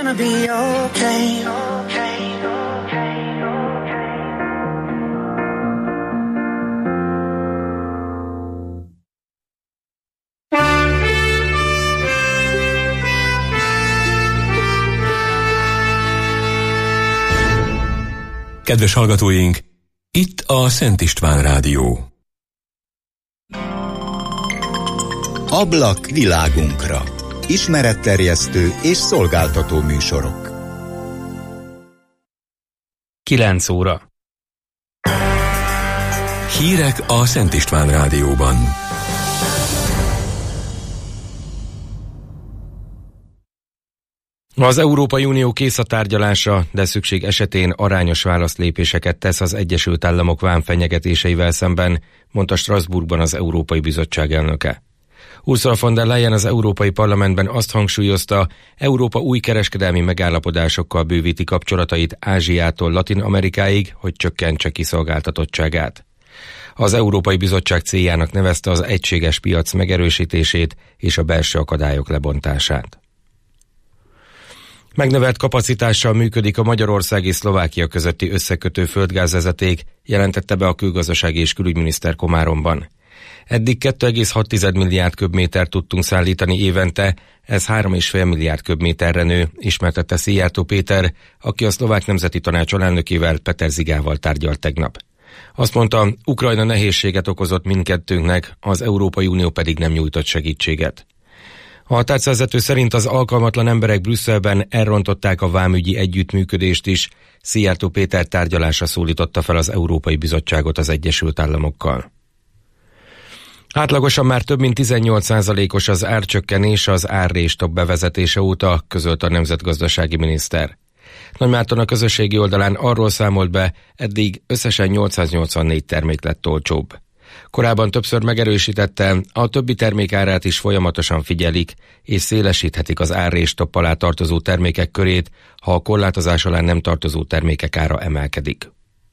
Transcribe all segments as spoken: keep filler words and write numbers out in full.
gonna be okay. Kedves hallgatóink, itt a Szent István Rádió. Ablak világunkra. Ismeretterjesztő és szolgáltató műsorok. kilenc óra. Hírek a Szent István Rádióban. Az Európai Unió kész a tárgyalásra, de szükség esetén arányos válaszlépéseket tesz az Egyesült Államok vámfenyegetéseivel szemben, mondta Strasbourgban az Európai Bizottság elnöke. Ursula von der Leyen az Európai Parlamentben azt hangsúlyozta, Európa új kereskedelmi megállapodásokkal bővíti kapcsolatait Ázsiától Latin-Amerikáig, hogy csökkentse kiszolgáltatottságát. Az Európai Bizottság céljának nevezte az egységes piac megerősítését és a belső akadályok lebontását. Megnövelt kapacitással működik a Magyarország és Szlovákia közötti összekötő földgázvezeték, jelentette be a külgazdasági és külügyminiszter Komáromban. Eddig két egész hat milliárd köbmétert tudtunk szállítani évente, ez három egész öt milliárd köbméterre nő, ismertette Szijjártó Péter, aki a Szlovák Nemzeti Tanács alelnökével, Peter Zigával tárgyalt tegnap. Azt mondta, Ukrajna nehézséget okozott mindkettőnknek, az Európai Unió pedig nem nyújtott segítséget. A tárcavezető szerint az alkalmatlan emberek Brüsszelben elrontották a vámügyi együttműködést is. Szijjártó Péter tárgyalásra szólította fel az Európai Bizottságot az Egyesült Államokkal. Átlagosan már több mint tizennyolc százalékos az árcsökkenés az árréstok bevezetése óta, közölt a nemzetgazdasági miniszter. Nagymárton a közösségi oldalán arról számolt be, eddig összesen nyolcszáznyolcvannégy termék lett olcsóbb. Korábban többször megerősítette, a többi termék árát is folyamatosan figyelik, és szélesíthetik az árréstok alá tartozó termékek körét, ha a korlátozás alá nem tartozó termékek ára emelkedik.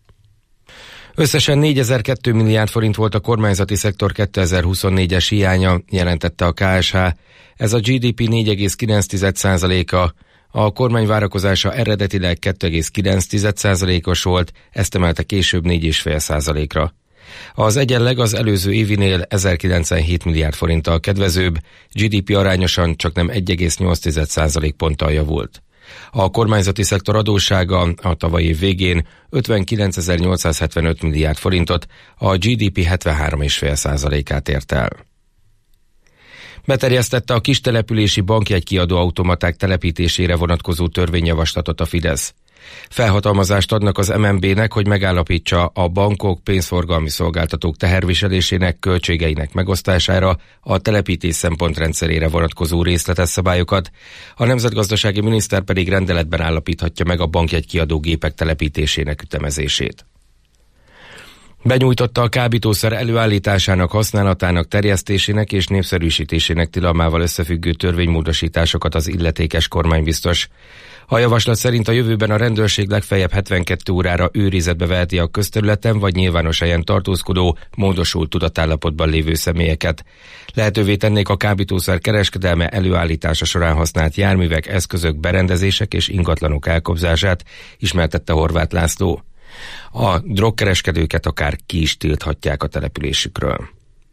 Összesen négyezer-kettő milliárd forint volt a kormányzati szektor kétezer-huszonnégyes hiánya, jelentette a ká es há. Ez a gé dé pé négy egész kilenc százaléka, a kormány várakozása eredetileg két egész kilenc százalékos volt, ezt emelte később négy egész öt százalékra. Az egyenleg az előző évinél ezerkilencvenhét milliárd forinttal kedvezőbb, gé dé pé arányosan csaknem egy egész nyolc százalékponttal javult. A kormányzati szektor adóssága a tavalyi év végén ötvenkilencezer-nyolcszázhetvenöt milliárd forintot, a gé dé pé hetvenhárom egész öt százalékát ért el. Beterjesztette a kistelepülési bankjegykiadó automaták telepítésére vonatkozó törvényjavaslatot a Fidesz. Felhatalmazást adnak az em en bé-nek, hogy megállapítsa a bankok, pénzforgalmi szolgáltatók teherviselésének, költségeinek megosztására, a telepítés szempontrendszerére vonatkozó részletes szabályokat, a nemzetgazdasági miniszter pedig rendeletben állapíthatja meg a bankjegykiadó gépek telepítésének ütemezését. Benyújtotta a kábítószer előállításának, használatának, terjesztésének és népszerűsítésének tilalmával összefüggő törvénymódosításokat az illetékes kormánybiztos. A javaslat szerint a jövőben a rendőrség legfeljebb hetvenkét órára őrizetbe veheti a közterületen vagy nyilvános helyen tartózkodó, módosult tudatállapotban lévő személyeket. Lehetővé tennék a kábítószer kereskedelme előállítása során használt járművek, eszközök, berendezések és ingatlanok elkobzását, ismertette Horváth László. A drogkereskedőket akár ki is tilthatják a településükről.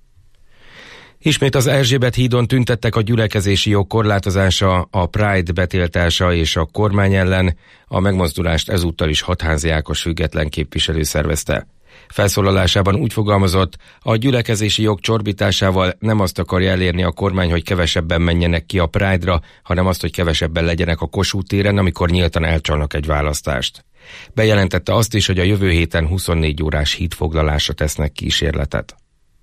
Ismét az Erzsébet hídon tüntettek a gyülekezési jog korlátozása, a Pride betiltása és a kormány ellen. A megmozdulást ezúttal is Hatházi Ákos független képviselő szervezte. Felszólalásában úgy fogalmazott, a gyülekezési jog csorbításával nem azt akarja elérni a kormány, hogy kevesebben menjenek ki a Pride-ra, hanem azt, hogy kevesebben legyenek a Kossuth téren, amikor nyíltan elcsalnak egy választást. Bejelentette azt is, hogy a jövő héten huszonnégy órás hídfoglalásra tesznek kísérletet.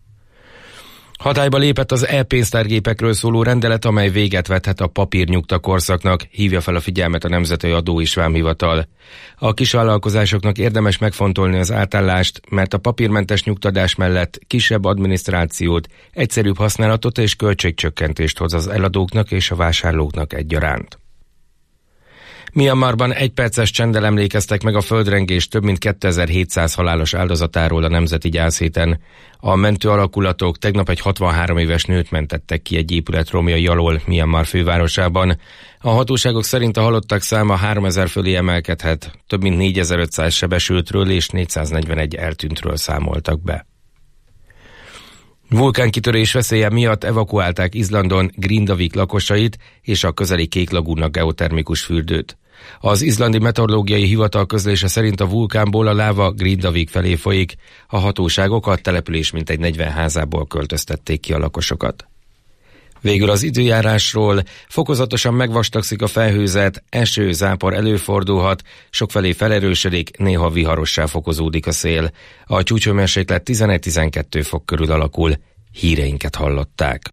Hatályba lépett az e-pénztárgépekről szóló rendelet, amely véget vethet a papírnyugta korszaknak, hívja fel a figyelmet a Nemzeti Adó és Vámhivatal. A kisvállalkozásoknak érdemes megfontolni az átállást, mert a papírmentes nyugtadás mellett kisebb adminisztrációt, egyszerűbb használatot és költségcsökkentést hoz az eladóknak és a vásárlóknak egyaránt. Myanmarban egy perces csenddel emlékeztek meg a földrengés több mint kétezer-hétszáz halálos áldozatáról a nemzeti gyászhéten. A mentő alakulatok tegnap egy hatvanhárom éves nőt mentettek ki egy épület romjai alól Myanmar fővárosában. A hatóságok szerint a halottak száma háromezer fölé emelkedhet, több mint négyezer-ötszáz sebesültről és négyszáznegyvenegy eltűntről számoltak be. Vulkánkitörés veszélye miatt evakuálták Izlandon Grindavik lakosait és a közeli Kék Lagúna geotermikus fürdőt. Az izlandi meteorológiai hivatal közlése szerint a vulkánból a láva Grindavik felé folyik, a hatóságok a település mintegy negyven házából költöztették ki a lakosokat. Végül az időjárásról: fokozatosan megvastagszik a felhőzet, eső, zápor előfordulhat, sokfelé felerősödik, néha viharossá fokozódik a szél. A csúcshőmérséklet tizenegy-tizenkettő fok körül alakul. Híreinket hallották.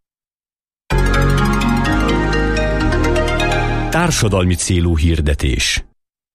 Társadalmi célú hirdetés.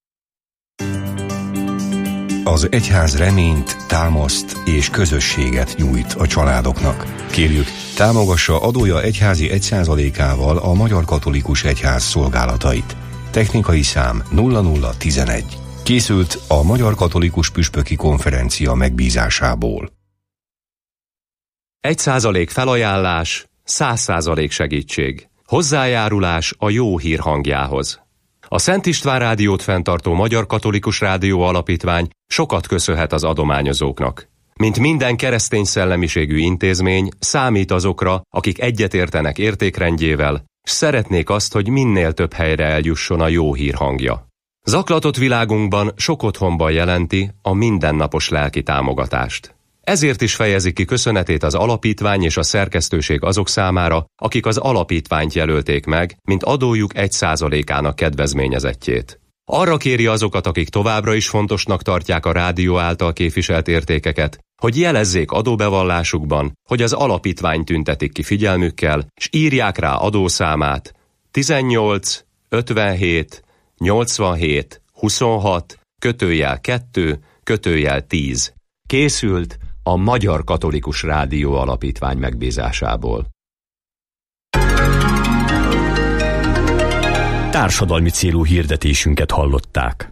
Az egyház reményt, támaszt és közösséget nyújt a családoknak. Kérjük, támogassa adója egyházi egy százalékával a Magyar Katolikus Egyház szolgálatait. Technikai szám nulla nulla tizenegy. Készült a Magyar Katolikus Püspöki Konferencia megbízásából. Egy százalék felajánlás, száz százalék segítség. Hozzájárulás a jó hír hangjához. A Szent István Rádiót fenntartó Magyar Katolikus Rádió Alapítvány sokat köszönhet az adományozóknak. Mint minden keresztény szellemiségű intézmény, számít azokra, akik egyetértenek értékrendjével, s szeretnék azt, hogy minél több helyre eljusson a jó hír hangja. Zaklatott világunkban sok otthonban jelenti a mindennapos lelki támogatást. Ezért is fejezi ki köszönetét az alapítvány és a szerkesztőség azok számára, akik az alapítványt jelölték meg, mint adójuk egy százalékának kedvezményezettjét. Arra kéri azokat, akik továbbra is fontosnak tartják a rádió által képviselt értékeket, hogy jelezzék adóbevallásukban, hogy az alapítvány tüntetik ki figyelmükkel, és írják rá adószámát tizennyolc ötvenhét nyolcvanhét huszonhat kötőjel kettő kötőjel tíz. Készült a Magyar Katolikus Rádió Alapítvány megbízásából. Társadalmi célú hirdetésünket hallották.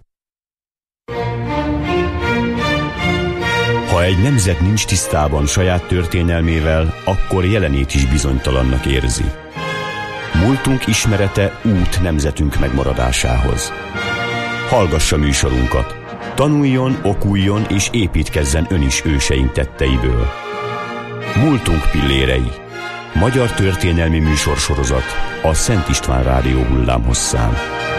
Ha egy nemzet nincs tisztában saját történelmével, akkor jelenét is bizonytalannak érzi. Múltunk ismerete út nemzetünk megmaradásához. Hallgassa műsorunkat! Tanuljon, okuljon és építkezzen ön is őseink tetteiből. Múltunk pillérei. Magyar történelmi műsorsorozat a Szent István Rádió hullámhosszán.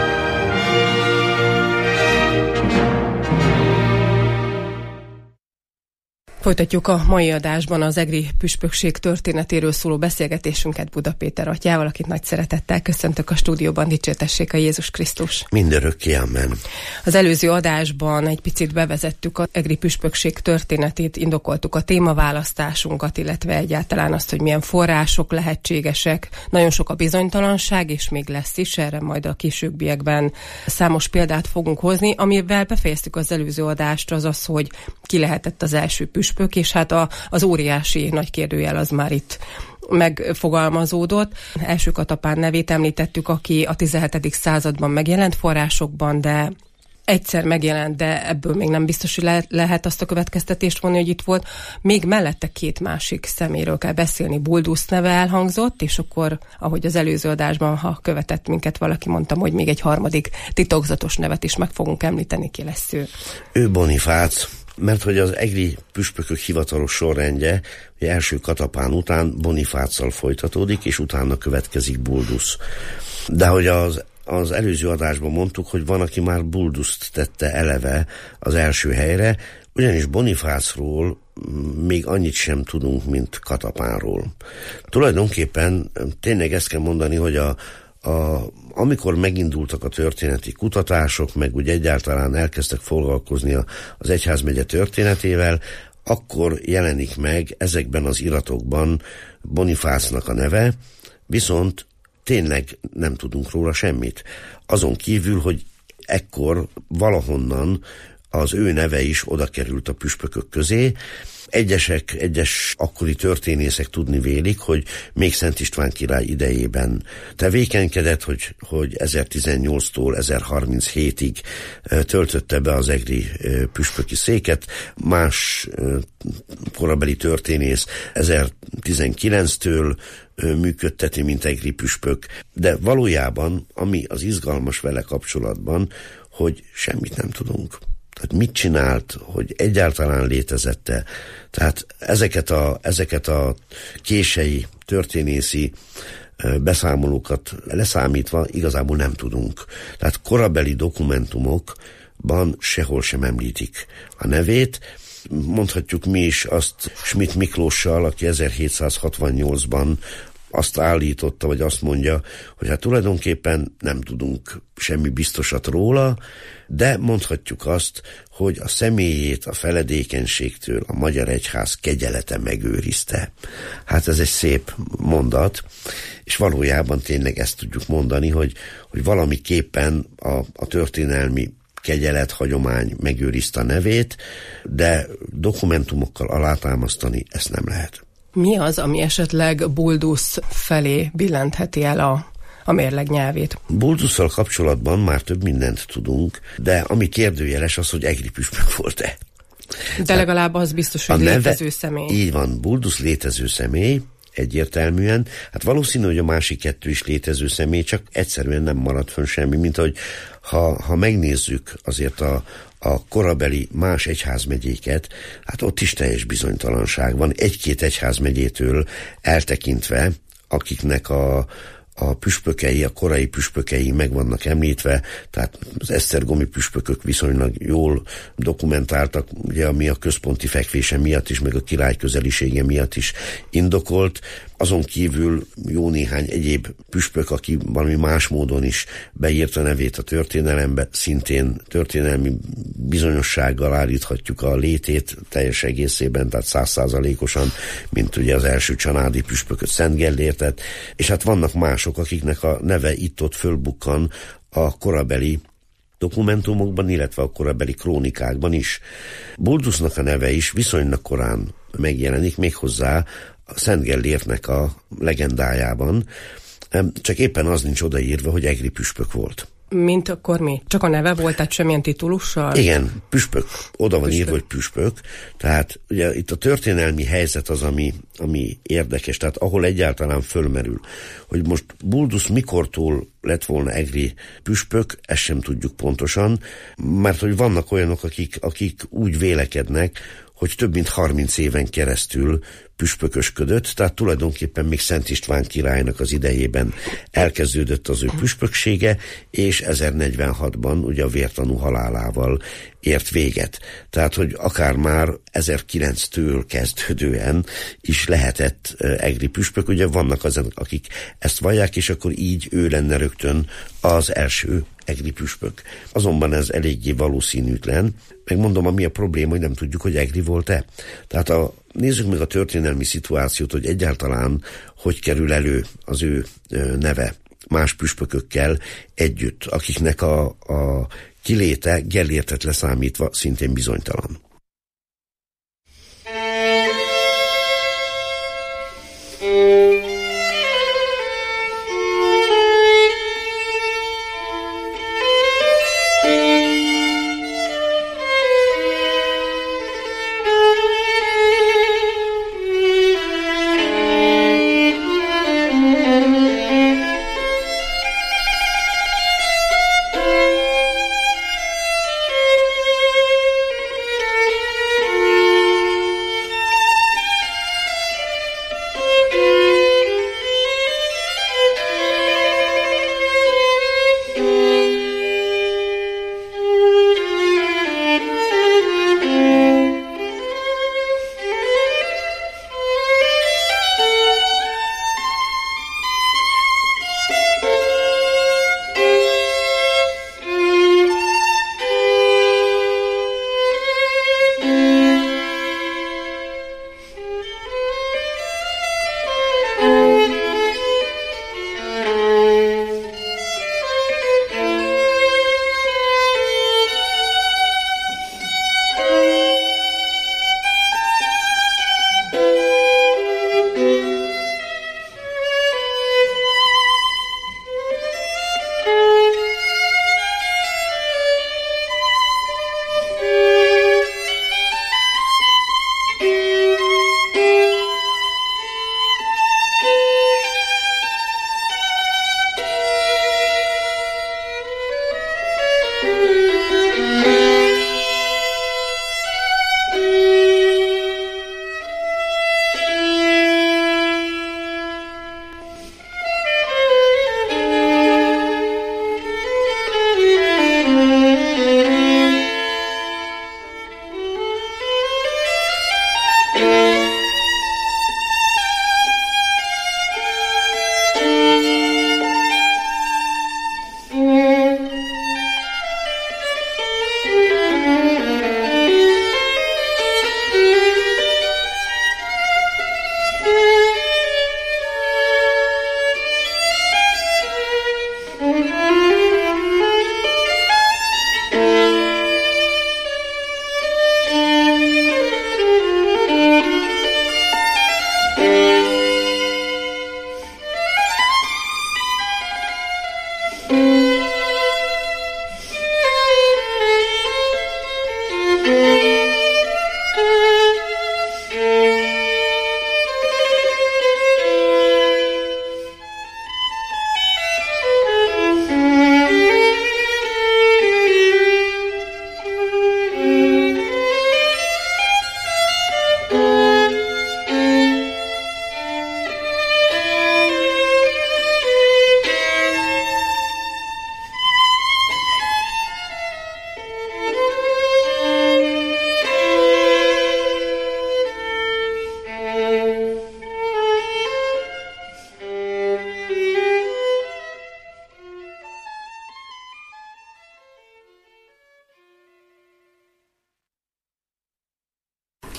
Folytatjuk a mai adásban az egri püspökség történetéről szóló beszélgetésünket Buda Péter atyával, akit nagy szeretettel köszöntök a stúdióban. Dicsértessék a Jézus Krisztus. Mindörökké, amen. Az előző adásban egy picit bevezettük az egri püspökség történetét, indokoltuk a témaválasztásunkat, illetve egyáltalán azt, hogy milyen források lehetségesek. Nagyon sok a bizonytalanság, és még lesz is, erre majd a későbbiekben számos példát fogunk hozni. Amivel befejeztük az előző adást, az az, hogy ki lehetett az első püspök, és hát a, az óriási nagy kérdőjel az már itt megfogalmazódott. Első Katapán nevét említettük, aki a tizenhetedik században megjelent forrásokban, de egyszer megjelent, de ebből még nem biztos, hogy le- lehet azt a következtetést vonni, hogy itt volt. Még mellette két másik szeméről kell beszélni. Buldusz neve elhangzott, és akkor, ahogy az előző adásban, ha követett minket valaki, mondtam, hogy még egy harmadik titokzatos nevet is meg fogunk említeni, ki lesz ő. Ő Bonifác, mert hogy az egri püspökök hivatalos sorrendje, hogy első Katapán után Bonifáccal folytatódik, és utána következik Buldusz. De hogy az, az előző adásban mondtuk, hogy van, aki már Bulduszt tette eleve az első helyre, ugyanis Bonifácról még annyit sem tudunk, mint Katapánról. Tulajdonképpen tényleg ezt kell mondani, hogy a A, amikor megindultak a történeti kutatások, meg úgy egyáltalán elkezdtek foglalkozni a, az egyházmegye történetével, akkor jelenik meg ezekben az iratokban Bonifácnak a neve, viszont tényleg nem tudunk róla semmit. Azon kívül, hogy ekkor valahonnan az ő neve is oda került a püspökök közé. Egyesek, egyes akkori történészek tudni vélik, hogy még Szent István király idejében tevékenykedett, hogy, hogy ezertizennyolctól ezerharminchétig töltötte be az egri püspöki széket. Más korabeli történész ezertizenkilenctől működteti, mint egri püspök. De valójában, ami az izgalmas vele kapcsolatban, hogy semmit nem tudunk. Tehát mit csinált, hogy egyáltalán létezette. Tehát ezeket a, ezeket a kései történészi beszámolókat leszámítva igazából nem tudunk. Tehát korabeli dokumentumokban sehol sem említik a nevét. Mondhatjuk mi is azt Schmidt Miklóssal, aki ezerhétszázhatvannyolcban azt állította, vagy azt mondja, hogy hát tulajdonképpen nem tudunk semmi biztosat róla, de mondhatjuk azt, hogy a személyét a feledékenységtől a magyar egyház kegyelete megőrizte. Hát ez egy szép mondat, és valójában tényleg ezt tudjuk mondani, hogy, hogy valamiképpen a, a történelmi kegyelet, hagyomány megőrizte a nevét, de dokumentumokkal alátámasztani ezt nem lehet. Mi az, ami esetleg Buldusz felé billentheti el a, a mérleg nyelvét? Buldusszal kapcsolatban már több mindent tudunk, de ami kérdőjeles az, hogy egri püspök volt-e. De legalább az biztos, hogy neve, létező személy. Így van, Buldusz létező személy, egyértelműen. Hát valószínű, hogy a másik kettő is létező személy, csak egyszerűen nem maradt fönn semmi, mint ahogy ha, ha megnézzük azért a, a korabeli más egyházmegyéket, hát ott is teljes bizonytalanság van. Egy-két egyházmegyétől eltekintve, akiknek a a püspökei, a korai püspökei meg vannak említve, tehát az esztergomi püspökök viszonylag jól dokumentáltak, ugye ami a központi fekvése miatt is, meg a király közelisége miatt is indokolt. Azon kívül jó néhány egyéb püspök, aki valami más módon is beírta nevét a történelembe, szintén történelmi bizonyossággal állíthatjuk a létét teljes egészében, tehát százszázalékosan, mint ugye az első csanádi püspököt, Szent Gellértet, és hát vannak mások, akiknek a neve itt-ott fölbukkan a korabeli dokumentumokban, illetve a korabeli krónikákban is. Buldusznak a neve is viszonylag korán megjelenik, méghozzá a Szent Gellértnek a legendájában, csak éppen az nincs odaírva, hogy egri püspök volt. Mint akkor mi? Csak a neve volt, tehát semmilyen titulussal? Igen, püspök. Oda van püspök. Írva, hogy püspök. Tehát ugye itt a történelmi helyzet az, ami, ami érdekes, tehát ahol egyáltalán fölmerül, hogy most Buldusz mikortól lett volna egri püspök, ezt sem tudjuk pontosan, mert hogy vannak olyanok, akik, akik úgy vélekednek, hogy több mint harminc éven keresztül püspökösködött, tehát tulajdonképpen még Szent István királynak az idejében elkezdődött az ő püspöksége, és ezernegyvenhatban ugye a vértanú halálával ért véget. Tehát, hogy akár már ezerkilenctől kezdődően is lehetett egri püspök, ugye vannak azok, akik ezt vallják, és akkor így ő lenne rögtön az első egri püspök. Azonban ez eléggé valószínűtlen. Megmondom, ami a probléma, hogy nem tudjuk, hogy egri volt-e. Tehát a, nézzük meg a történelmi szituációt, hogy egyáltalán hogy kerül elő az ő neve más püspökökkel együtt, akiknek a, a kiléte Gellértet leszámítva szintén bizonytalan.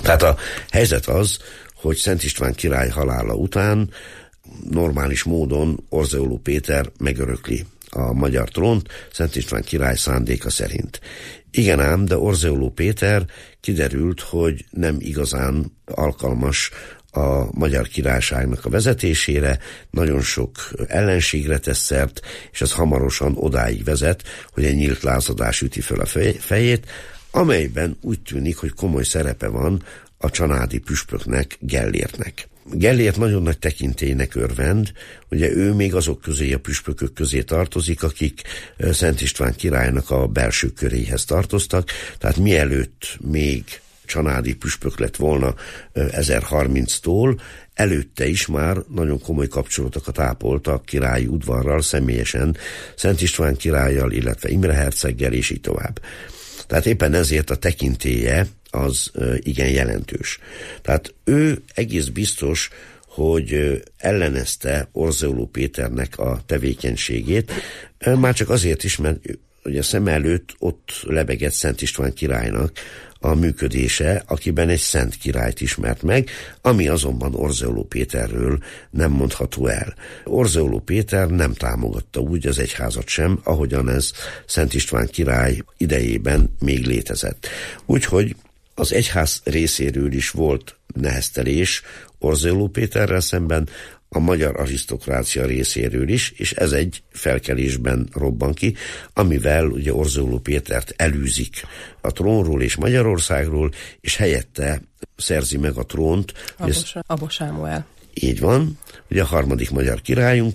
Tehát a helyzet az, hogy Szent István király halála után normális módon Orzeoló Péter megörökli a magyar trónt Szent István király szándéka szerint. Igen ám, de Orzeoló Péter kiderült, hogy nem igazán alkalmas a magyar királyságnak a vezetésére, nagyon sok ellenségre tesz szert, és ez hamarosan odáig vezet, hogy egy nyílt lázadás üti föl a fejét, amelyben úgy tűnik, hogy komoly szerepe van a csanádi püspöknek, Gellértnek. Gellért nagyon nagy tekintélynek örvend, ugye ő még azok közé, a püspökök közé tartozik, akik Szent István királynak a belső köréhez tartoztak, tehát mielőtt még csanádi püspök lett volna ezerharminctól, előtte is már nagyon komoly kapcsolatokat ápolt a királyi udvarral, személyesen Szent István királlyal, illetve Imre herceggel, és így tovább. Tehát éppen ezért a tekintélye az igen jelentős. Tehát ő egész biztos, hogy ellenezte Orzeoló Péternek a tevékenységét, már csak azért is, mert ugye szem előtt ott lebegett Szent István királynak a működése, akiben egy szent királyt ismert meg, ami azonban Orzeoló Péterről nem mondható el. Orzeoló Péter nem támogatta úgy az egyházat sem, ahogyan ez Szent István király idejében még létezett. Úgyhogy az egyház részéről is volt neheztelés Orzeoló Péterrel szemben, a magyar arisztokrácia részéről is, és ez egy felkelésben robban ki, amivel ugye Orzeoló Pétert elűzik a trónról és Magyarországról, és helyette szerzi meg a trónt. Abo Sámuel. Így van, ugye a harmadik magyar királyunk,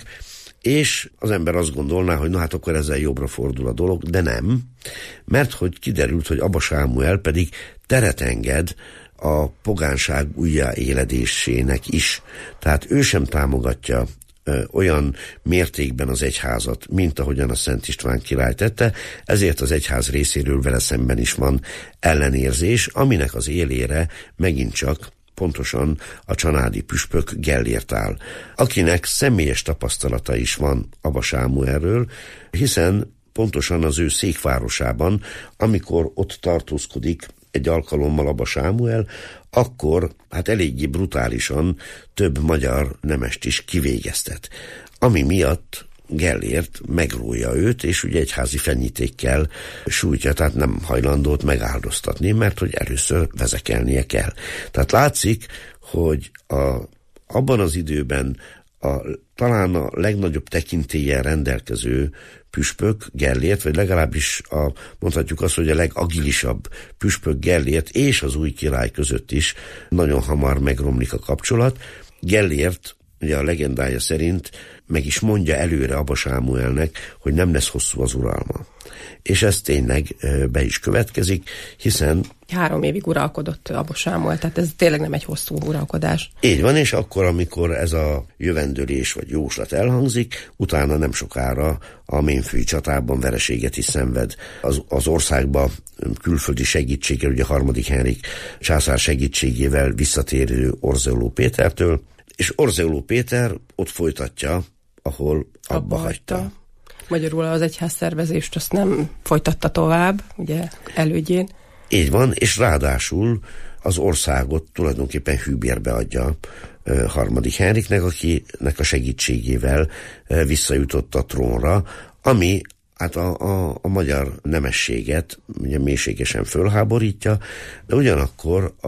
és az ember azt gondolná, hogy na hát akkor ezzel jobbra fordul a dolog, de nem, mert hogy kiderült, hogy Abo Sámuel pedig teret enged a pogánság újjáéledésének is. Tehát ő sem támogatja ö, olyan mértékben az egyházat, mint ahogyan a Szent István király tette, ezért az egyház részéről vele szemben is van ellenérzés, aminek az élére megint csak pontosan a csanádi püspök Gellért áll, akinek személyes tapasztalata is van Abo Sámuelről, hiszen pontosan az ő székvárosában, amikor ott tartózkodik egy alkalommal Abo Sámuel, akkor hát eléggé brutálisan több magyar nemest is kivégeztet. Ami miatt Gellért megrója őt, és ugye egyházi fenyítékkel sújtja, tehát nem hajlandót megáldoztatni, mert hogy először vezekelnie kell. Tehát látszik, hogy a, abban az időben a, talán a legnagyobb tekintéllyel rendelkező püspök Gellért, vagy legalábbis a, mondhatjuk azt, hogy a legagilisabb püspök Gellért és az új király között is nagyon hamar megromlik a kapcsolat. Gellért, ugye a legendája szerint meg is mondja előre Abo Sámuelnek, hogy nem lesz hosszú az uralma. És ez tényleg be is következik, hiszen három évig uralkodott Abo Sámuel, tehát ez tényleg nem egy hosszú uralkodás. Így van, és akkor, amikor ez a jövendőlés vagy jóslat elhangzik, utána nem sokára a ménfői csatában vereséget is szenved. Az, az országba külföldi segítséggel, ugye harmadik Henrik császár segítségével visszatérő Orzeoló Pétertől, és Orzeoló Péter ott folytatja, ahol abba, abba hagyta. hagyta. Magyarul az egyház szervezést azt nem folytatta tovább, ugye elődjén. Így van, és ráadásul az országot tulajdonképpen hűbérbe adja uh, harmadik Henriknek, akinek a segítségével uh, visszajutott a trónra, ami hát a, a, a magyar nemességet ugye mélységesen fölháborítja, de ugyanakkor a,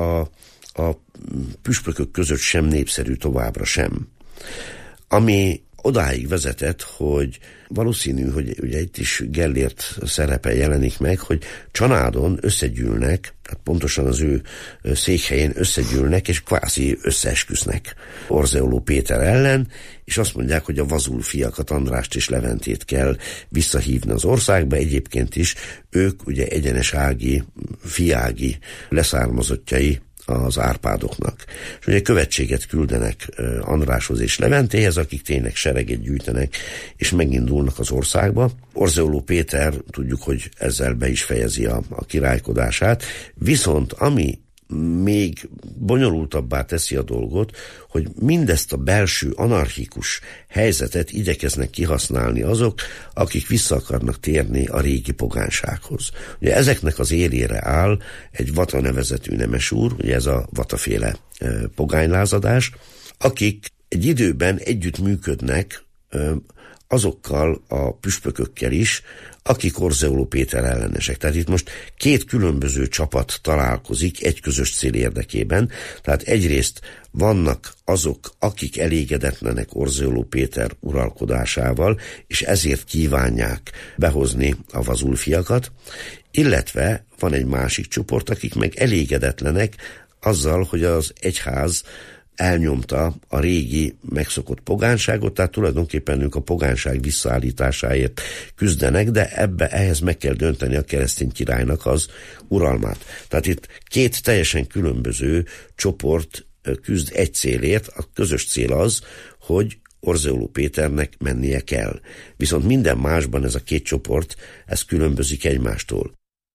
a püspökök között sem népszerű továbbra sem. Ami odáig vezetett, hogy valószínű, hogy ugye itt is Gellért szerepe jelenik meg, hogy Csanádon összegyűlnek, tehát pontosan az ő székhelyén összegyűlnek, és kvázi összeesküsznek Orzeoló Péter ellen, és azt mondják, hogy a vazul fiakat, Andrást és Leventét kell visszahívni az országba, egyébként is ők ugye egyenes ági, fiági leszármazottjai az Árpádoknak. És ugye követséget küldenek Andráshoz és Leventéhez, akik tényleg sereget gyűjtenek, és megindulnak az országba. Orzeoló Péter, tudjuk, hogy ezzel be is fejezi a, a királykodását, viszont ami még bonyolultabbá teszi a dolgot, hogy mindezt a belső anarchikus helyzetet igyekeznek kihasználni azok, akik vissza akarnak térni a régi pogánsághoz. Ugye ezeknek az élére áll egy Vata nevezetű nemesúr, ugye ez a Vataféle e, pogánylázadás, akik egy időben együtt működnek e, azokkal a püspökökkel is, akik Orzeoló Péter ellenesek. Tehát itt most két különböző csapat találkozik egy közös cél érdekében. Tehát egyrészt vannak azok, akik elégedetlenek Orzeoló Péter uralkodásával, és ezért kívánják behozni a vazulfiakat, illetve van egy másik csoport, akik meg elégedetlenek azzal, hogy az egyház elnyomta a régi megszokott pogánságot, tehát tulajdonképpen ők a pogánság visszaállításáért küzdenek, de ebbe ehhez meg kell dönteni a keresztény királynak az uralmát. Tehát itt két teljesen különböző csoport küzd egy célért, a közös cél az, hogy Orzeoló Péternek mennie kell. Viszont minden másban ez a két csoport, ez különbözik egymástól.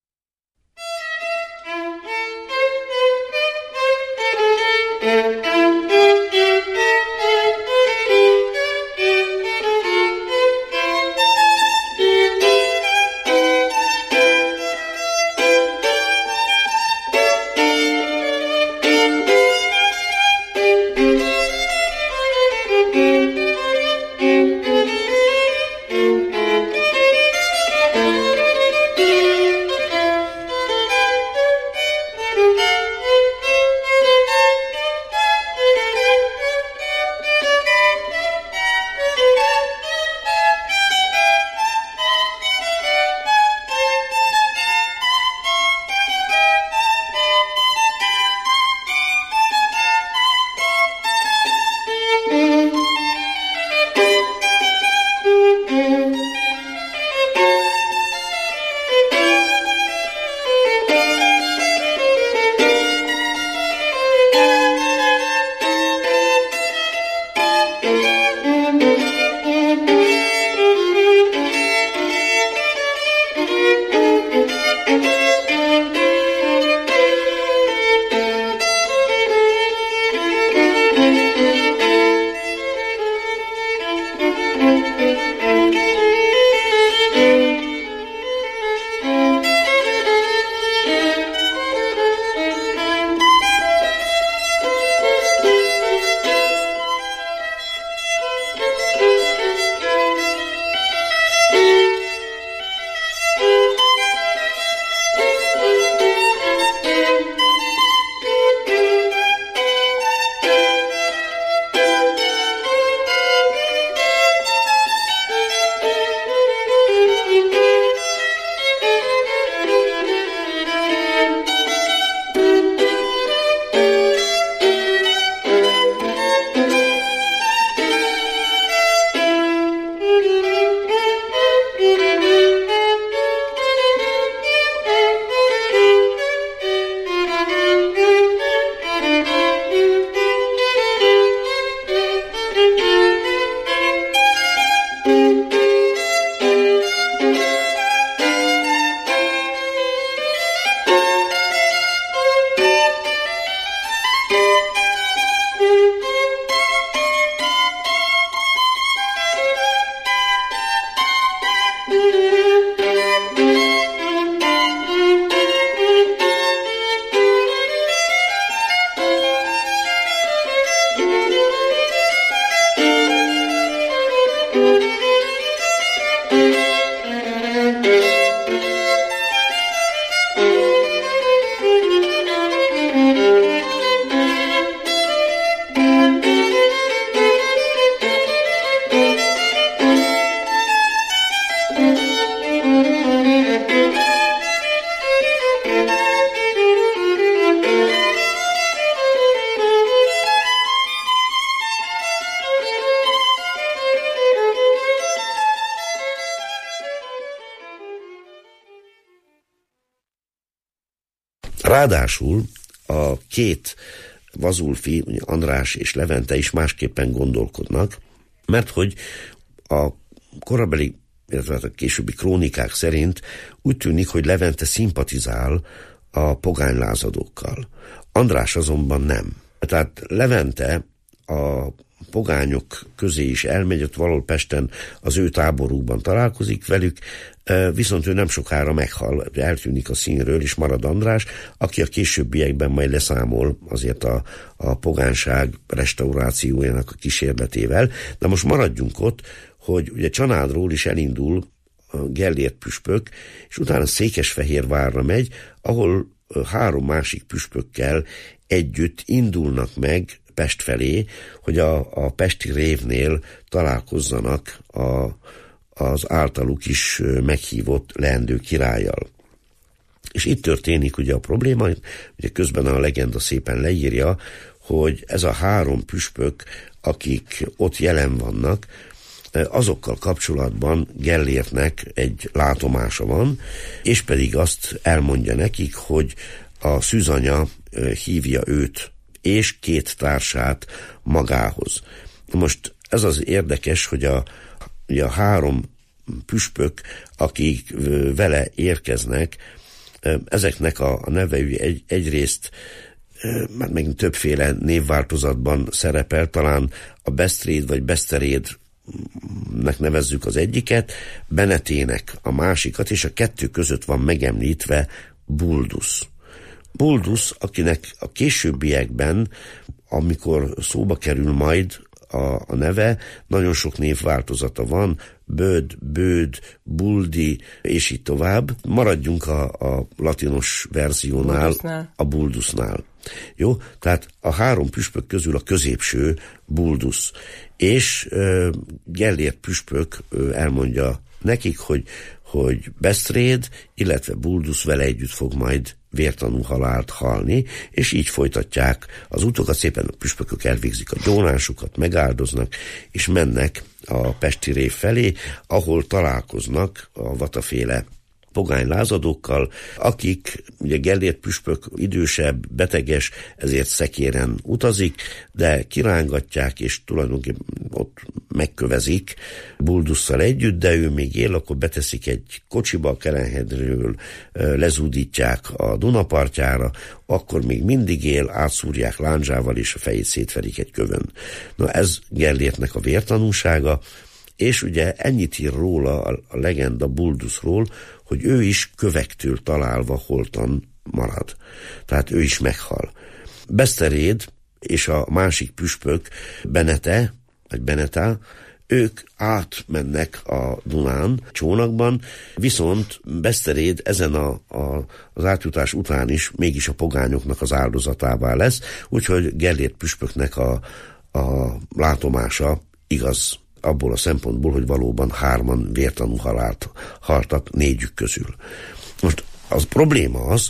Ráadásul a két vazulfi, András és Levente is másképpen gondolkodnak, mert hogy a korabeli, illetve a későbbi krónikák szerint úgy tűnik, hogy Levente szimpatizál a pogánylázadókkal. András azonban nem. Tehát Levente a pogányok közé is elmegy, ott valahol Pesten az ő táborukban találkozik velük, viszont ő nem sokára meghal, eltűnik a színről, és marad András, aki a későbbiekben majd leszámol azért a, a pogányság restaurációjának a kísérletével. De most maradjunk ott, hogy ugye Csanádról is elindul a Gellért püspök, és utána Székesfehérvárra megy, ahol három másik püspökkel együtt indulnak meg Pest felé, hogy a, a pesti révnél találkozzanak a, az általuk is meghívott leendő királlyal. És itt történik ugye a probléma, ugye közben a legenda szépen leírja, hogy ez a három püspök, akik ott jelen vannak, azokkal kapcsolatban Gellértnek egy látomása van, és pedig azt elmondja nekik, hogy a szűzanya hívja őt és két társát magához. Most ez az érdekes, hogy a, a három püspök, akik vele érkeznek, ezeknek a, a nevei egy, egyrészt már megint többféle névváltozatban szerepel, talán a Bestréd vagy Beszterédnek nevezzük az egyiket, Benetének a másikat, és a kettő között van megemlítve Buldusz. Buldusz, akinek a későbbiekben, amikor szóba kerül majd a, a neve, nagyon sok névváltozata van, Böd, Bőd, Buldi, és így tovább. Maradjunk a, a latinos verziónál, Buldusznál. a Buldusznál. Jó? Tehát a három püspök közül a középső Buldusz. És uh, Gellért püspök uh, elmondja nekik, hogy, hogy Besztréd, illetve Buldusz vele együtt fog majd vértanú halált halni, és így folytatják az útokat, szépen a püspökök elvégzik a gyónásukat, megáldoznak, és mennek a pesti rév felé, ahol találkoznak a vataféle pogány lázadókkal, akik, ugye Gellért püspök idősebb, beteges, ezért szekéren utazik, de kirángatják, és tulajdonképpen ott megkövezik Buldusszal együtt, de ő még él, akkor beteszik egy kocsiba a Kelenhedről, lezúdítják a Dunapartjára, akkor még mindig él, átszúrják lándzsával, és a fejét szétverik egy kövön. Na ez Gellértnek a vértanúsága, és ugye ennyit ír róla a, a legenda Bulduszról, hogy ő is kövektől találva holtan marad. Tehát ő is meghal. Beszteréd és a másik püspök, Benete, vagy Beneta, ők átmennek a Dunán csónakban, viszont Beszteréd ezen a, a, az átjutás után is mégis a pogányoknak az áldozatává lesz, úgyhogy Gellért püspöknek a, a látomása igaz abból a szempontból, hogy valóban hárman vértanú halált haltak négyük közül. Most az probléma az,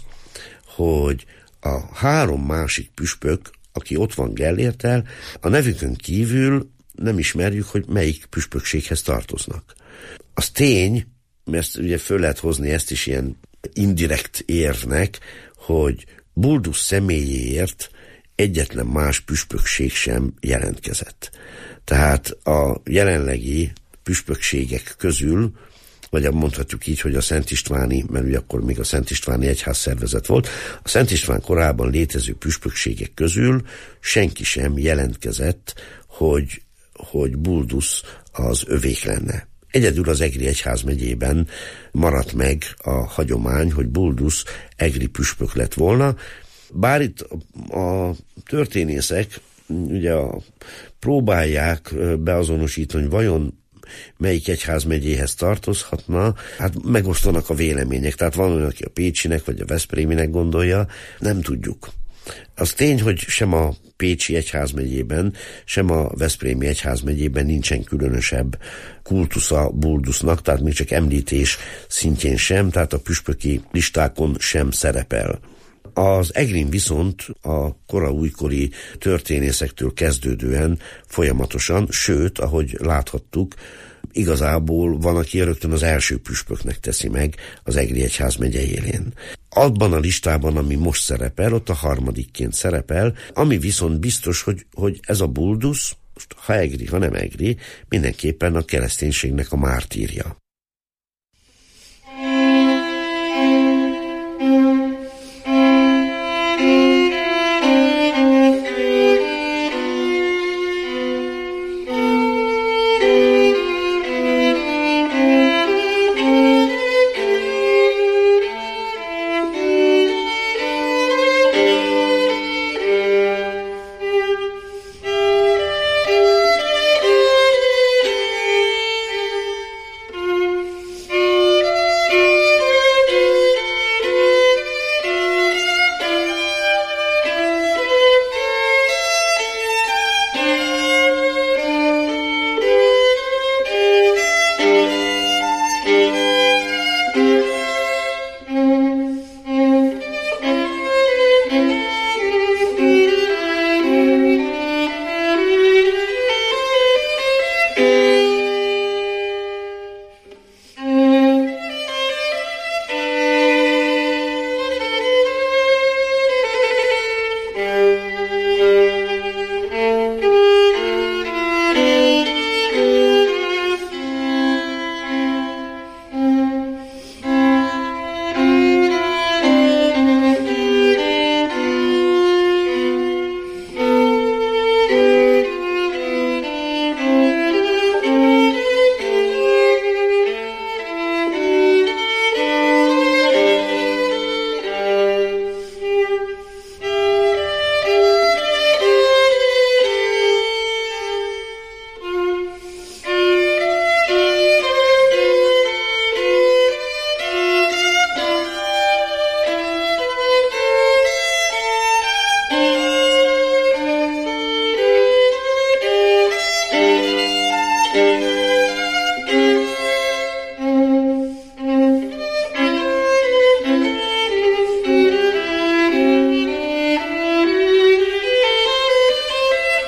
hogy a három másik püspök, aki ott van Gellérttel, a nevükön kívül nem ismerjük, hogy melyik püspökséghez tartoznak. Az tény, mert ugye föl lehet hozni ezt is ilyen indirekt érvnek, hogy Buldusz személyéért egyetlen más püspökség sem jelentkezett. Tehát a jelenlegi püspökségek közül, vagy mondhatjuk így, hogy a Szent Istváni, mert ugye akkor még a Szent Istváni egyház szervezet volt, a Szent István korábban létező püspökségek közül senki sem jelentkezett, hogy, hogy Buldusz az övék lenne. Egyedül az Egri egyházmegyében maradt meg a hagyomány, hogy Buldusz egri püspök lett volna, bár itt a történészek ugye a, próbálják beazonosítani, hogy vajon melyik egyházmegyéhez tartozhatna, hát megosztanak a vélemények, tehát van olyan, aki a pécsinek vagy a veszpréminek gondolja, nem tudjuk. Az tény, hogy sem a pécsi egyházmegyében, sem a veszprémi egyházmegyében nincsen különösebb kultusza Buldusznak, tehát még csak említés szintjén sem, tehát a püspöki listákon sem szerepel. Az Egrin viszont a kora újkori történészektől kezdődően folyamatosan, sőt, ahogy láthattuk, igazából van, aki rögtön az első püspöknek teszi meg az Egri egyházmegye élén. Abban a listában, ami most szerepel, ott a harmadikként szerepel, ami viszont biztos, hogy, hogy ez a Buldusz, most ha Egri, ha nem Egri, mindenképpen a kereszténységnek a mártírja.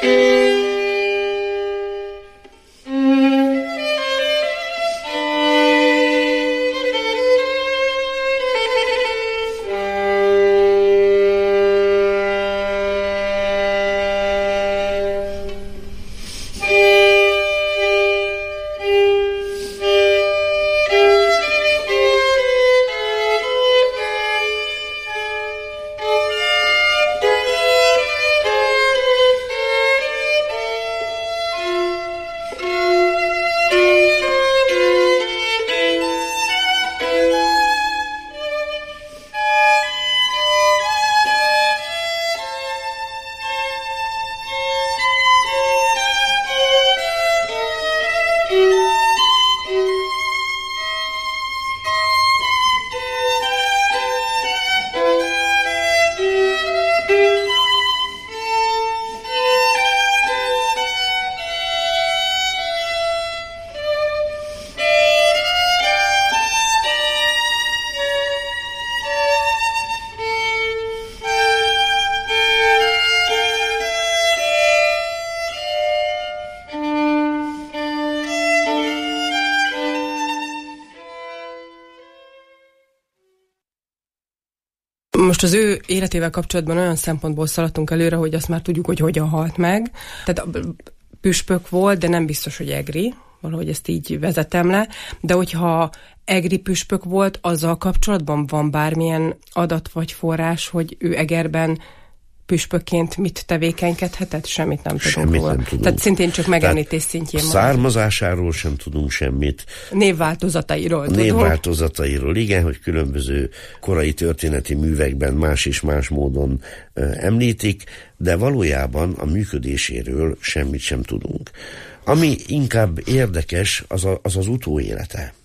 Most az ő életével kapcsolatban olyan szempontból szaladtunk előre, hogy azt már tudjuk, hogy hogyan halt meg. Tehát püspök volt, de nem biztos, hogy egri. Valahogy ezt így vezetem le. De hogyha egri püspök volt, azzal kapcsolatban van bármilyen adat vagy forrás, hogy ő Egerben püspökként mit tevékenykedhetett? Semmit nem tudunk Semmit róla. nem tudunk. Tehát szintén csak megemlítés szintjén van. Származásáról sem tudunk semmit. Névváltozatairól tudunk. Névváltozatairól, igen, hogy különböző korai történeti művekben más és más módon uh, említik, de valójában a működéséről semmit sem tudunk. Ami inkább érdekes, az a, az, az utóélete.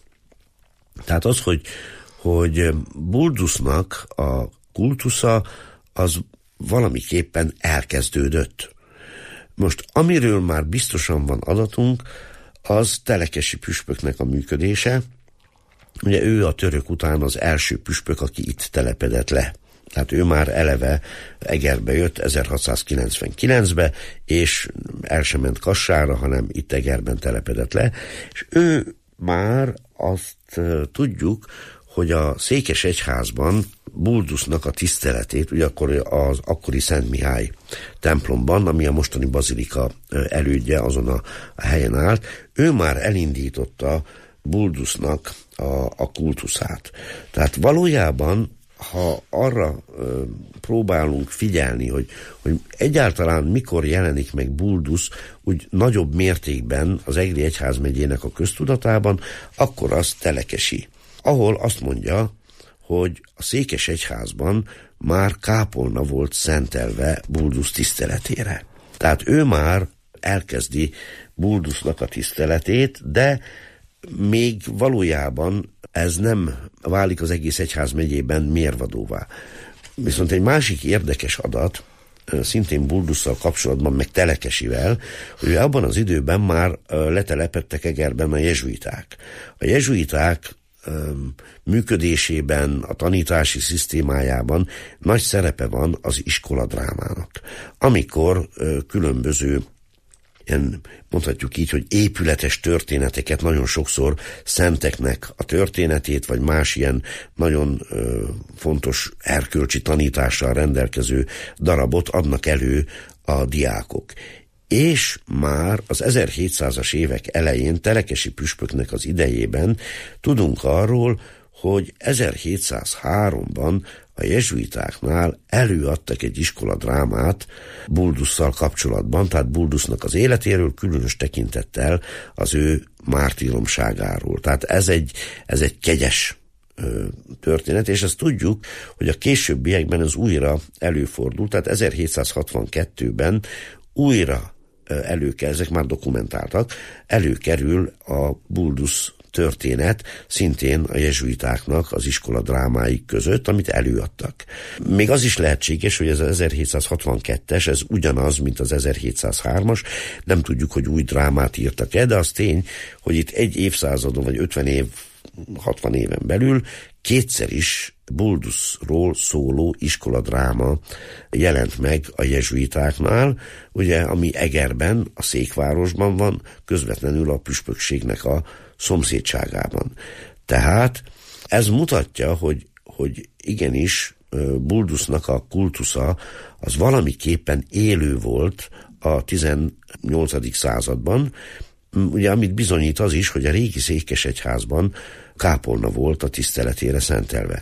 Tehát az, hogy, hogy Buldusnak a kultusza az valamiképpen elkezdődött. Most amiről már biztosan van adatunk, az telekesi püspöknek a működése. Ugye ő a török után az első püspök, aki itt telepedett le. Tehát ő már eleve Egerbe jött ezerhatszázkilencvenkilencbe, és el sem ment Kassára, hanem itt Egerben telepedett le. És ő már azt uh, tudjuk, hogy a székesegyházban Buldusnak a tiszteletét, ugye akkor az akkori Szent Mihály templomban, ami a mostani bazilika elődje, azon a, a helyen állt, ő már elindította Buldusnak a, a kultuszát. Tehát valójában, ha arra ö, próbálunk figyelni, hogy, hogy egyáltalán mikor jelenik meg Buldus úgy nagyobb mértékben az Egri egyházmegyének a köztudatában, akkor az telekesi, ahol azt mondja, hogy a székesegyházban már kápolna volt szentelve Buldus tiszteletére. Tehát ő már elkezdi Buldusnak a tiszteletét, de még valójában ez nem válik az egész egyházmegyében mérvadóvá. Viszont egy másik érdekes adat, szintén Buldusszal kapcsolatban, meg Telekesivel, hogy abban az időben már letelepedtek Egerben a jezsuiták. A jezsuiták működésében, a tanítási szisztémájában nagy szerepe van az iskoladrámának. Amikor különböző, ilyen, mondhatjuk így, hogy épületes történeteket, nagyon sokszor szenteknek a történetét, vagy más ilyen nagyon ö, fontos erkölcsi tanítással rendelkező darabot adnak elő a diákok. És már az ezerhétszázas évek elején telekesi püspöknek az idejében tudunk arról, hogy ezerhétszázháromban a jezsuitáknál előadtak egy iskoladrámát Buldusszal kapcsolatban, tehát Buldusnak az életéről, különös tekintettel az ő mártíromságáról. Tehát ez egy, ez egy kegyes ö, történet, és ezt tudjuk, hogy a későbbiekben ez újra előfordult, tehát ezerhétszázhatvankettőben újra előkerül, ezek már dokumentáltak, előkerül a Buldus történet, szintén a jezsuitáknak az iskola drámáik között, amit előadtak. Még az is lehetséges, hogy ez az ezerhétszázhatvankettes, ez ugyanaz, mint az ezerhétszázhármas, nem tudjuk, hogy új drámát írtak-e, de az tény, hogy itt egy évszázadon, vagy ötven év, hatvan éven belül kétszer is Bulduszról szóló iskoladráma jelent meg a jezsuitáknál, ugye, ami Egerben, a székvárosban van, közvetlenül a püspökségnek a szomszédságában. Tehát ez mutatja, hogy, hogy igenis Buldusznak a kultusza az valamiképpen élő volt a tizennyolcadik században, ugye, amit bizonyít az is, hogy a régi székesegyházban kápolna volt a tiszteletére szentelve.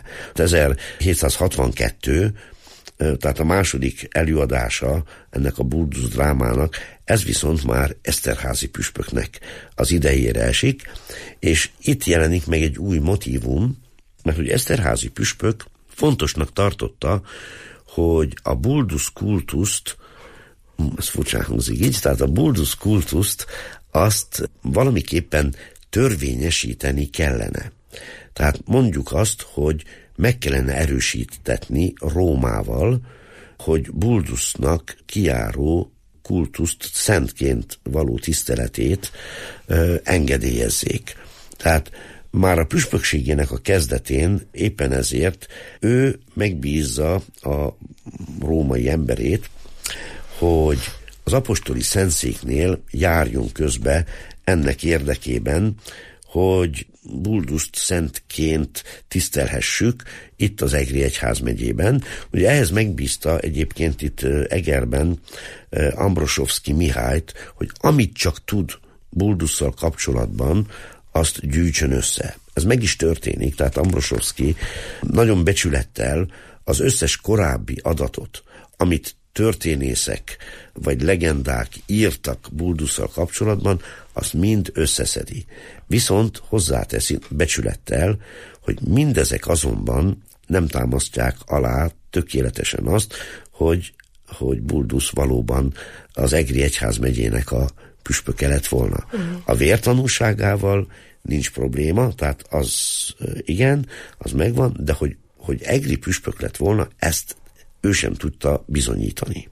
ezerhétszázhatvankettő, tehát a második előadása ennek a Buldusz drámának, ez viszont már Eszterházy püspöknek az idejére esik, és itt jelenik meg egy új motívum, mert hogy Eszterházy püspök fontosnak tartotta, hogy a Buldusz kultuszt, ez furcsán hangzik így, tehát a Buldusz kultuszt azt valamiképpen törvényesíteni kellene. Tehát mondjuk azt, hogy meg kellene erősítetni Rómával, hogy Buldusznak kijáró kultuszt, szentként való tiszteletét ö, engedélyezzék. Tehát már a püspökségének a kezdetén éppen ezért ő megbízza a római emberét, hogy az apostoli szentszéknél járjon közbe ennek érdekében, hogy Bulduszt szentként tisztelhessük itt az Egri egyházmegyében. Ugye ehhez megbízta egyébként itt Egerben Ambrosovszky Mihályt, hogy amit csak tud Buldusszal kapcsolatban, azt gyűjtsön össze. Ez meg is történik, tehát Ambrosovszky nagyon becsülettel az összes korábbi adatot, amit történészek vagy legendák írtak Buldusszal kapcsolatban, azt mind összeszedi. Viszont hozzáteszi becsülettel, hogy mindezek azonban nem támasztják alá tökéletesen azt, hogy, hogy Buldusz valóban az Egri egyházmegyének a püspöke lett volna. A vértanúságával nincs probléma, tehát az igen, az megvan, de hogy, hogy Egri püspök lett volna, ezt ő sem tudta bizonyítani.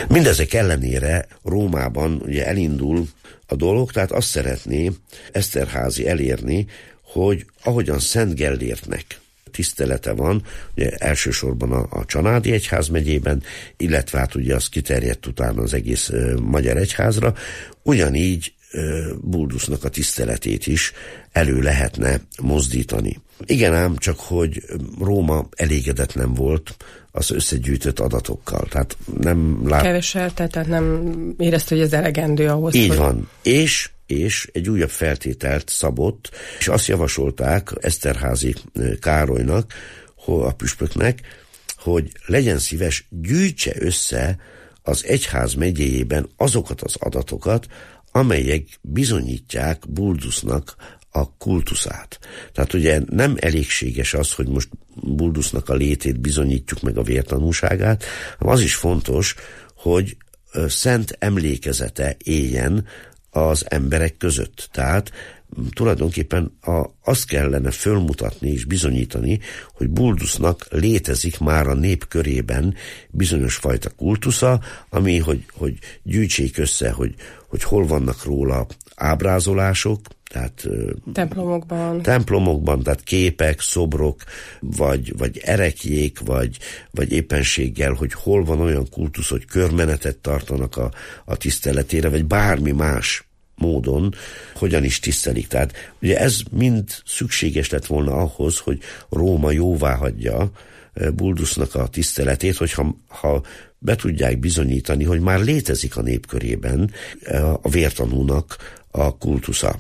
Mindezek ellenére Rómában ugye elindul a dolog, tehát azt szeretné Eszterházy elérni, hogy ahogyan Szent Gellértnek tisztelete van, ugye elsősorban a, a Csanádi Egyház megyében, illetve hát ugye az kiterjedt utána az egész uh, magyar egyházra, ugyanígy uh, Buldusznak a tiszteletét is elő lehetne mozdítani. Igen ám, csak hogy Róma elégedetlen volt az összegyűjtött adatokkal. Tehát nem lát... Keveselte, tehát nem érezte, hogy ez elegendő ahhoz, Így hogy... van. És, és egy újabb feltételt szabott, és azt javasolták Eszterházy Károlynak, a püspöknek, hogy legyen szíves, gyűjtse össze az egyház megyéjében azokat az adatokat, amelyek bizonyítják Buldusznak a kultuszát. Tehát ugye nem elégséges az, hogy most Buldusznak a létét bizonyítjuk meg a vértanúságát, hanem az is fontos, hogy szent emlékezete éljen az emberek között. Tehát tulajdonképpen a, azt kellene fölmutatni és bizonyítani, hogy Buldusznak létezik már a nép körében bizonyos fajta kultusza, ami, hogy, hogy gyűjtsék össze, hogy, hogy hol vannak róla ábrázolások, tehát templomokban, templomokban, tehát képek, szobrok, vagy, vagy ereklyék, vagy, vagy éppenséggel, hogy hol van olyan kultusz, hogy körmenetet tartanak a, a tiszteletére, vagy bármi más módon, hogyan is tisztelik. Tehát ugye ez mind szükséges lett volna ahhoz, hogy Róma jóváhagyja Buldusznak a tiszteletét, hogyha ha be tudják bizonyítani, hogy már létezik a népkörében a vértanúnak a kultusza.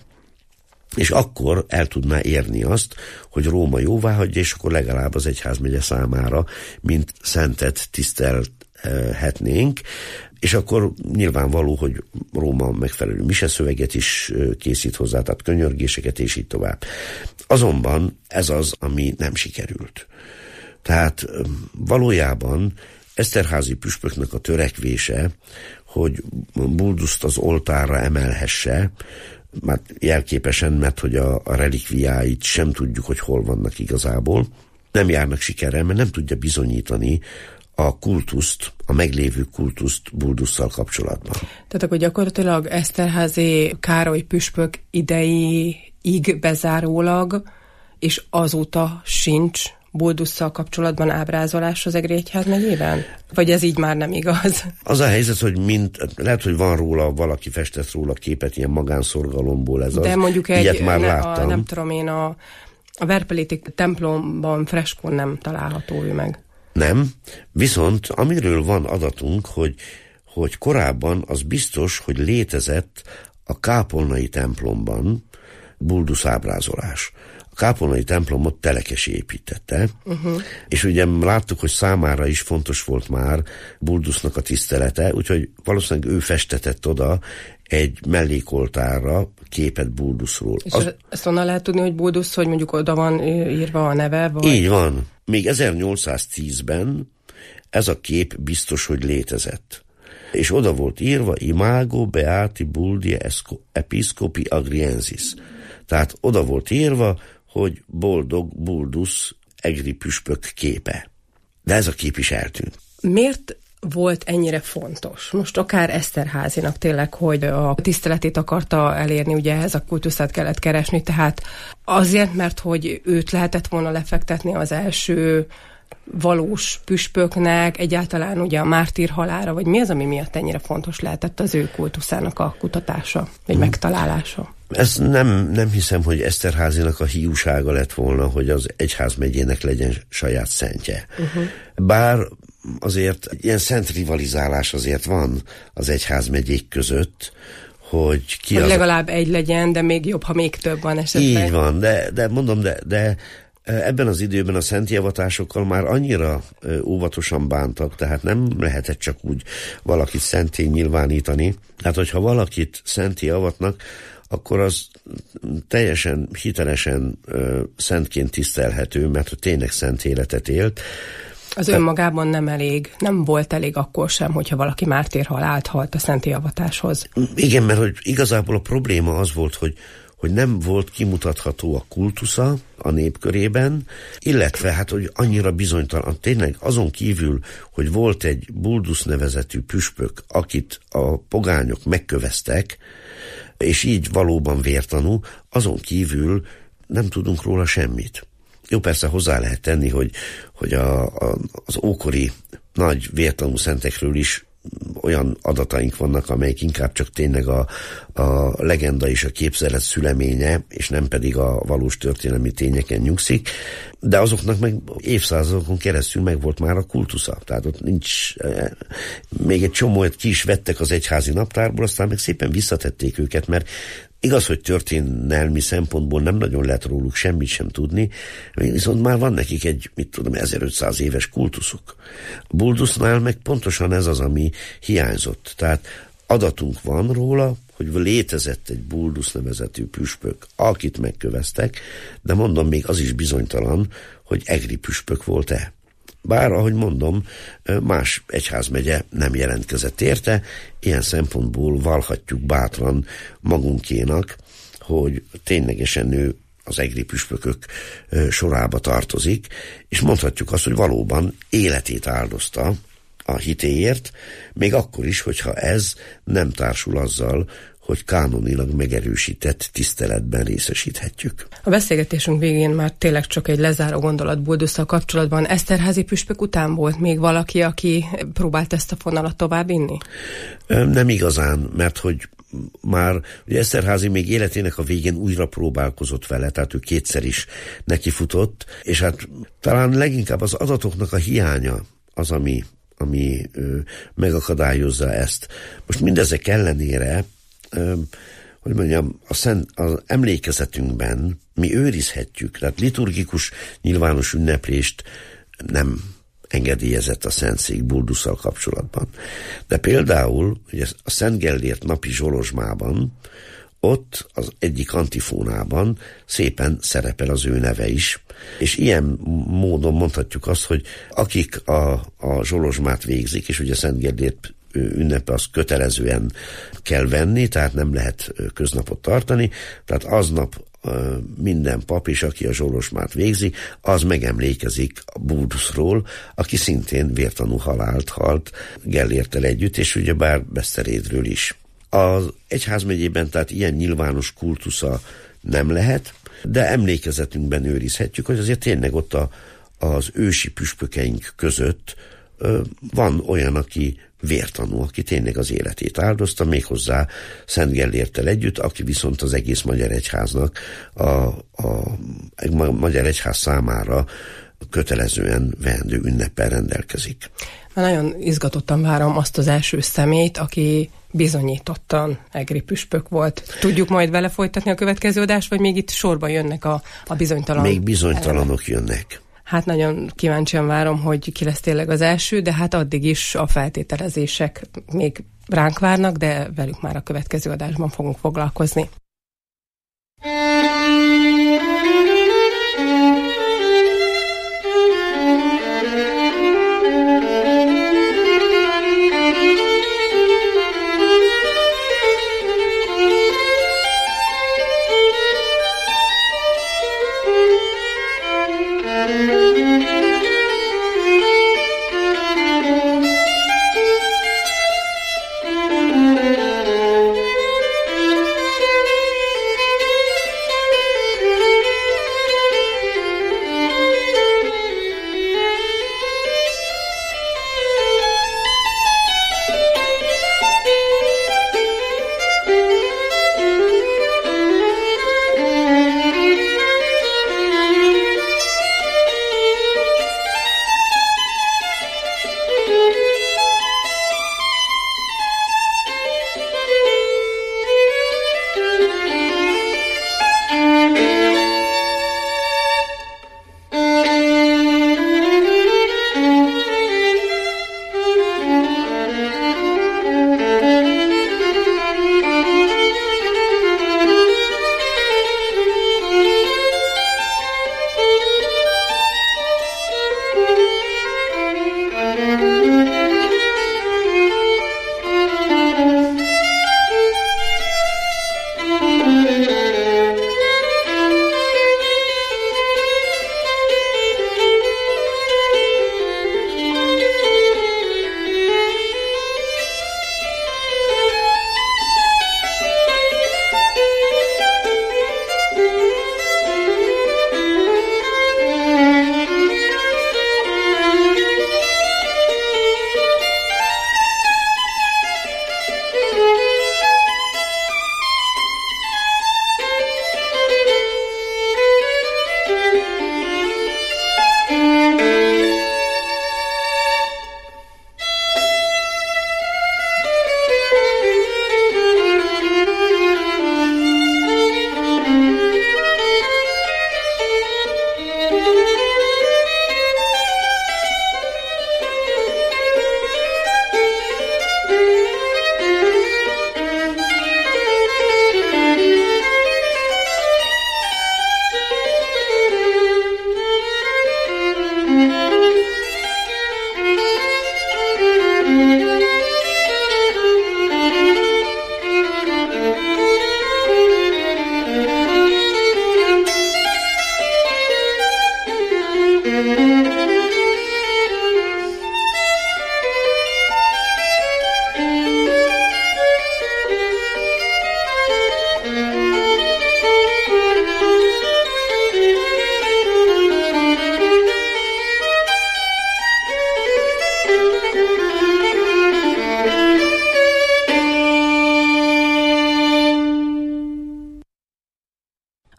És akkor el tudná érni azt, hogy Róma jóváhagyja, és akkor legalább az egyházmegye számára, mint szentet tisztelhetnénk, és akkor nyilvánvaló, hogy Róma megfelelő miseszöveget is készít hozzá, tehát könyörgéseket, és így tovább. Azonban ez az, ami nem sikerült. Tehát valójában Eszterházy püspöknek a törekvése, hogy Bulduszt az oltárra emelhesse, már jelképesen, mert hogy a, a relikviáit sem tudjuk, hogy hol vannak igazából, nem járnak sikerrel, mert nem tudja bizonyítani a kultuszt, a meglévő kultuszt Buldusszal kapcsolatban. Tehát akkor gyakorlatilag Eszterházy Károly püspök idejéig bezárólag, és azóta sincs Buldusszal kapcsolatban ábrázolás az Egri Egyház megyében? Vagy ez így már nem igaz? Az a helyzet, hogy mint, lehet, hogy van róla, valaki festett róla képet, ilyen magánszorgalomból ez de az. mondjuk egy, ilyet már ne, láttam. A, nem tudom én, a, a Verpeleti templomban freskón nem található ő meg. Nem, viszont amiről van adatunk, hogy, hogy korábban az biztos, hogy létezett a kápolnai templomban Buldusz ábrázolás. A kápolnai templomot Telekesi építette, uh-huh. és ugye láttuk, hogy számára is fontos volt már Buldusznak a tisztelete, úgyhogy valószínűleg ő festetett oda egy mellékoltárra képet Bulduszról. És az... ezt onnan lehet tudni, hogy Buldusz, hogy mondjuk oda van írva a neve? Vagy... Így van. Még ezernyolcszáztízben ez a kép biztos, hogy létezett. És oda volt írva Imago Beati Buldie Episcopi Agriensis. Tehát oda volt írva, hogy boldog Buldusz egri püspök képe. De ez a kép is eltűnt. Miért volt ennyire fontos? Most akár Eszterházynak tényleg, hogy a tiszteletét akarta elérni, ugye ehhez a kultuszát kellett keresni, tehát azért, mert hogy őt lehetett volna lefektetni az első valós püspöknek, egyáltalán ugye a mártír halára, vagy mi az, ami miatt ennyire fontos lehetett az ő kultuszának a kutatása, vagy hmm. megtalálása? Ez nem, nem hiszem, hogy Eszterházynak a hiúsága lett volna, hogy az egyházmegyének legyen saját szentje. Uh-huh. Bár azért ilyen szent rivalizálás azért van az egyházmegyék között, hogy ki hogy az... legalább egy legyen, de még jobb, ha még több van esetleg. Így van, de, de mondom, de, de ebben az időben a szentjavatásokkal már annyira óvatosan bántak, tehát nem lehetett csak úgy valakit szentté nyilvánítani. Tehát, hogyha valakit szentté avatnak, akkor az teljesen hitelesen ö, szentként tisztelhető, mert tényleg szent életet élt. Az önmagában nem elég, nem volt elég akkor sem, hogyha valaki mártírhalált halt a szentté avatáshoz. Igen, mert hogy igazából a probléma az volt, hogy hogy nem volt kimutatható a kultusza a népkörében, illetve hát, hogy annyira bizonytalan, tényleg azon kívül, hogy volt egy Buldusz nevezetű püspök, akit a pogányok megköveztek, és így valóban vértanú, azon kívül nem tudunk róla semmit. Jó, persze hozzá lehet tenni, hogy, hogy a, a, az ókori nagy vértanú szentekről is olyan adataink vannak, amelyek inkább csak tényleg a, a legenda és a képzelet szüleménye, és nem pedig a valós történelmi tényeken nyugszik, de azoknak meg évszázadokon keresztül megvolt már a kultusza. Tehát ott nincs, még egy csomót ki is vettek az egyházi naptárból, aztán meg szépen visszatették őket, mert igaz, hogy történelmi szempontból nem nagyon lehet róluk semmit sem tudni, viszont már van nekik egy, mit tudom, ezerötszáz éves kultuszuk. Buldusznál meg pontosan ez az, ami hiányzott. Tehát adatunk van róla, hogy létezett egy Buldusz nevezetű püspök, akit megköveztek, de mondom, még az is bizonytalan, hogy egri püspök volt-e. Bár, ahogy mondom, más egyházmegye nem jelentkezett érte, ilyen szempontból vallhatjuk bátran magunkénak, hogy ténylegesen ő az egri püspökök sorába tartozik, és mondhatjuk azt, hogy valóban életét áldozta a hitéért, még akkor is, hogyha ez nem társul azzal, hogy kánonilag megerősített tiszteletben részesíthetjük. A beszélgetésünk végén már tényleg csak egy lezáró gondolat Buldusszal kapcsolatban. Eszterházy püspök után volt még valaki, aki próbált ezt a fonalat továbbvinni? Nem igazán, mert hogy már ugye Eszterházy még életének a végén újra próbálkozott vele, tehát ő kétszer is nekifutott, és hát talán leginkább az adatoknak a hiánya az, ami, ami ö, megakadályozza ezt. Most mindezek ellenére hogy mondjam, a szent, az emlékezetünkben mi őrizhetjük, tehát liturgikus nyilvános ünneplést nem engedélyezett a Szentszék Buldusszal kapcsolatban. De például ugye a Szent Gellért napi zsolozsmában, ott az egyik antifónában szépen szerepel az ő neve is, és ilyen módon mondhatjuk azt, hogy akik a, a zsolozsmát végzik, és ugye Szent Gellért ünnepe az kötelezően kell venni, tehát nem lehet köznapot tartani, tehát aznap minden pap is, aki a zsolozsmát végzi, az megemlékezik a Bulduszról, aki szintén vértanú halált halt Gellérttel együtt, és ugyebár Beszterédről is. Az egyházmegyében tehát ilyen nyilvános kultusza nem lehet, de emlékezetünkben őrizhetjük, hogy azért tényleg ott a, az ősi püspökeink között ö, van olyan, aki vértanú, aki tényleg az életét áldozta, méghozzá Szent Gellérttel együtt, aki viszont az egész Magyar Egyháznak, a, a, a Magyar Egyház számára kötelezően veendő ünneppel rendelkezik. Nagyon izgatottan várom azt az első személyt, aki bizonyítottan egri püspök volt. Tudjuk majd vele folytatni a következő adást, vagy még itt sorba jönnek a, a bizonytalan... Még bizonytalanok jönnek. Hát nagyon kíváncsian várom, hogy ki lesz tényleg az első, de hát addig is a feltételezések még ránk várnak, de velük már a következő adásban fogunk foglalkozni.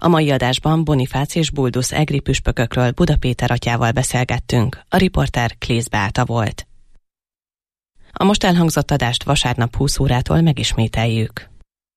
A mai adásban Bonifác és Buldusz egri püspökökről Buda Péter atyával beszélgettünk. A riporter Klész Beáta volt. A most elhangzott adást vasárnap húsz órától megismételjük.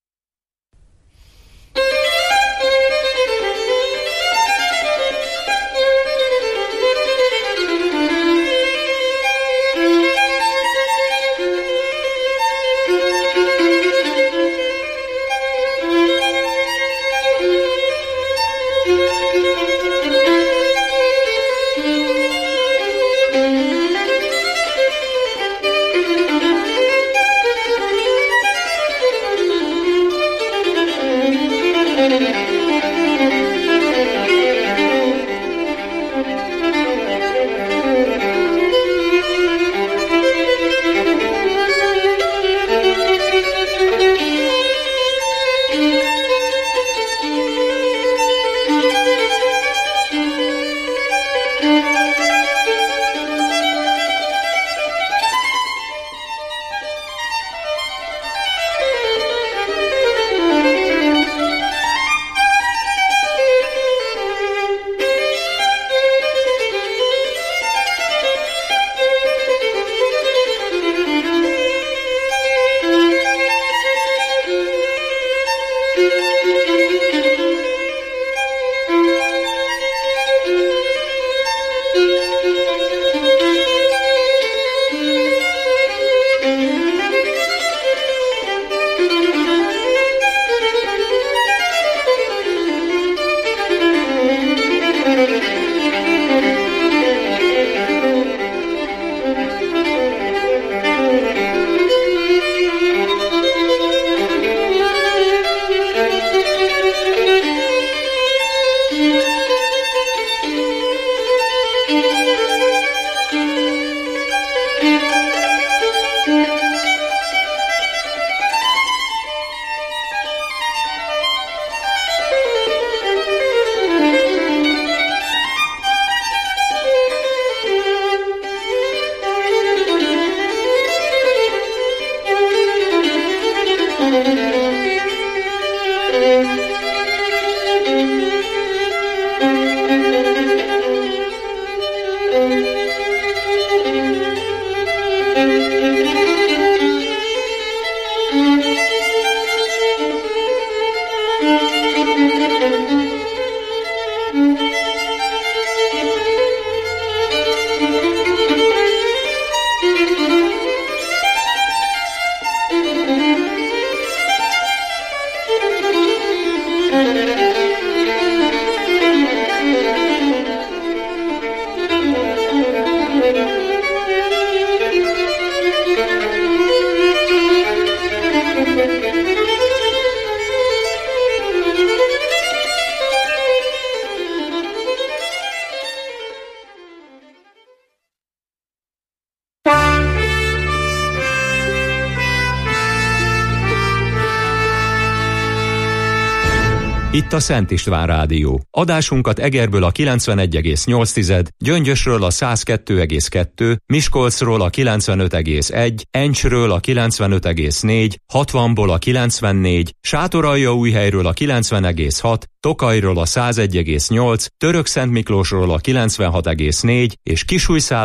Itt a Szent István Rádió. Adásunkat Egerből a kilencvenegy egész nyolc, Gyöngyösről a száz kettő egész kettő, Miskolcról a kilencvenöt egész egy, Encsről a kilencvenöt egész négy, hatvanból a kilencvennégy, Sátoraljaújhelyről a kilencven egész hat, Tokajról a száz egy egész nyolc, Törökszentmiklósról a kilencvenhat egész négy és Kisújszál